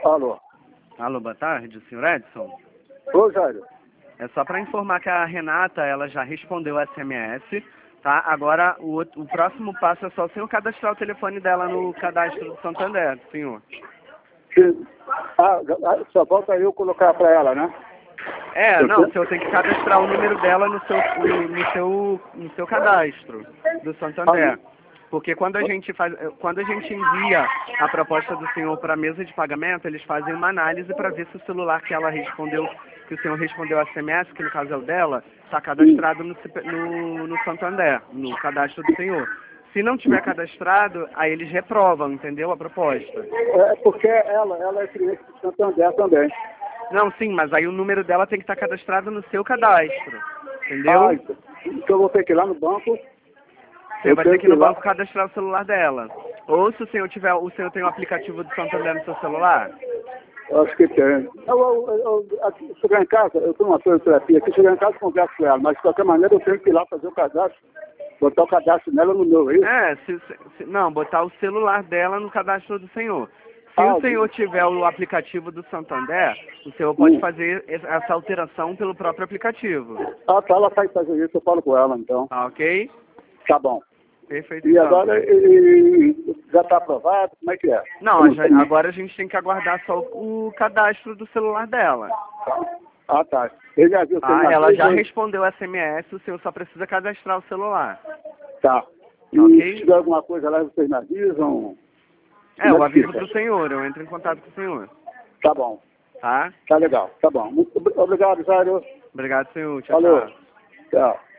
Alô. Alô, boa tarde, senhor Edson. Ô, Jairo. É só para informar que a Renata, ela já respondeu o SMS, tá? Agora, o próximo passo é só o senhor cadastrar o telefone dela no cadastro do Santander, senhor. Só falta eu colocar para ela, né? Não, o senhor tem que cadastrar o número dela no seu cadastro do Santander. Porque quando a gente envia a proposta do senhor para a mesa de pagamento, eles fazem uma análise para ver se o celular que ela respondeu, que o senhor respondeu a SMS, que no caso é o dela, está cadastrado no Santander, no cadastro do senhor. Se não tiver cadastrado, aí eles reprovam, entendeu? A proposta. É porque ela é cliente do Santander também. Não, sim, mas aí o número dela tem que estar cadastrado no seu cadastro, entendeu? Então eu vou ter que ir lá no banco. Você vai ter que ir no banco cadastrar o celular dela. Ou se o senhor tem o aplicativo do Santander no seu celular? Acho que tem. Se chegar em casa, eu tenho uma fisioterapia aqui, chegar em casa eu converso com ela, mas de qualquer maneira eu tenho que ir lá fazer o cadastro, botar o cadastro nela no meu, é isso? Não, botar o celular dela no cadastro do senhor. Se o senhor tiver o aplicativo do Santander, o senhor pode fazer essa alteração pelo próprio aplicativo. Tá, ela vai fazer isso, eu falo com ela então. Tá, ok? Tá bom. Perfeito. E agora já está aprovado? Como é que é? Não, agora a gente tem que aguardar só o cadastro do celular dela. Ah, tá. Ela já respondeu o SMS, o senhor só precisa cadastrar o celular. Tá. E okay? Se tiver alguma coisa lá, vocês me avisam? Eu aviso pro senhor, eu entro em contato com o senhor. Tá bom. Tá? Tá legal, tá bom. Muito obrigado, Jairo. Obrigado, senhor. Tchau, Valeu. tchau. Tchau.